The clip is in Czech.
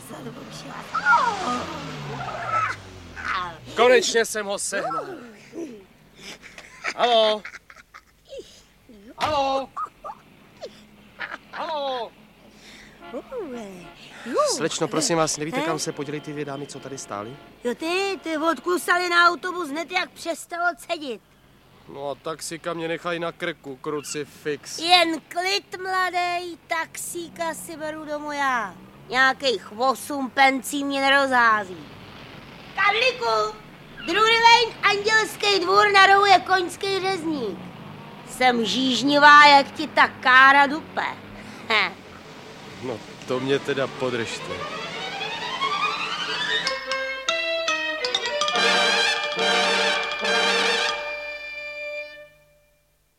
Konečně jsem ho sehnal. Haló? Haló? Haló? Slečno, prosím vás, nevíte, kam se podělí ty dvě dámy, co tady stály? Jo ty odklusali na autobus hned, jak přestalo cedit. No a taxíka mě nechají na krku, krucifix. Jen klid, mladej, taxíka si beru domů já. Nějakých 8 pencí mě nerozhází. Karliku, druhý lane, Andělský dvůr, na rohu je koňský řezník. Jsem žížnivá, jak ti ta kára dupe. No, to mě teda podržte.